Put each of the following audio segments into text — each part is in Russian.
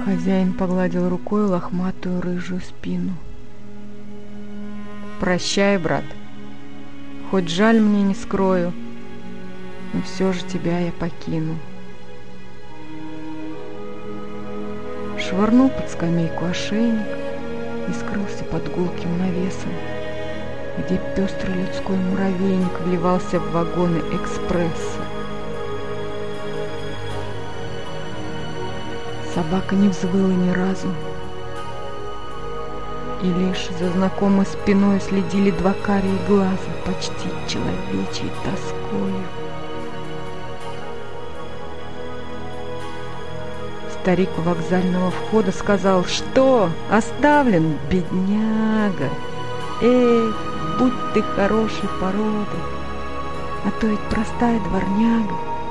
Хозяин погладил рукой лохматую рыжую спину. Прощай, брат. Хоть жаль мне, не скрою, но все же тебя я покину. Швырнул под скамейку ошейник и скрылся под гулким навесом, где пестрый людской муравейник вливался в вагоны экспресса. Собака не взвыла ни разу, и лишь за знакомой спиной следили два карие глаза, почти человечьей тоскою. Старик у вокзального входа сказал: «Что, оставлен, бедняга? Эй, будь ты хорошей породы, а то ведь простая дворняга».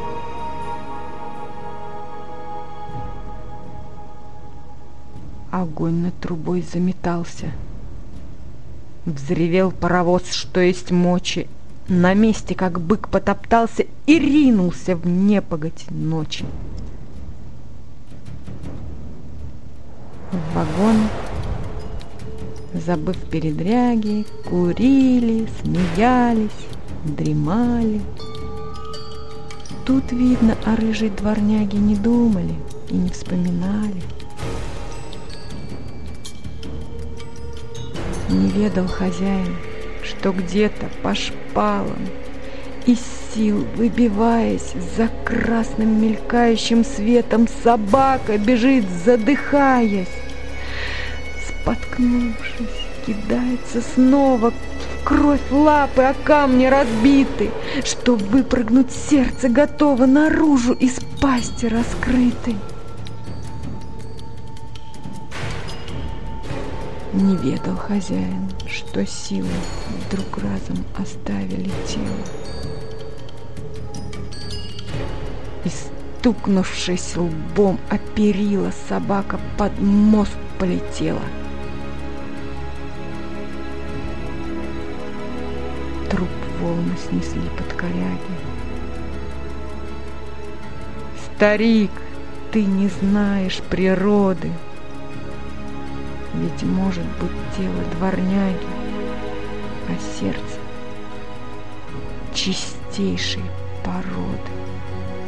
Огонь над трубой заметался. Взревел паровоз, что есть мочи. На месте, как бык, потоптался и ринулся в непогодь ночи. В вагон, забыв передряги, курили, смеялись, дремали. Тут, видно, о рыжей дворняге не думали и не вспоминали. Не ведал хозяин, что где-то по шпалам, из сил выбиваясь за красным мелькающим светом, собака бежит, задыхаясь. Споткнувшись, кидается снова в кровь лапы, а камни разбиты. Чтоб выпрыгнуть, сердце готово наружу из пасти раскрытой. Не ведал хозяин, что силы вдруг разом оставили тело. И, стукнувшись лбом о перила, собака под мост полетела. Труп волны снесли под коряги. Старик, ты не знаешь природы. Ведь может быть тело дворняги, а сердце чистейшей породы.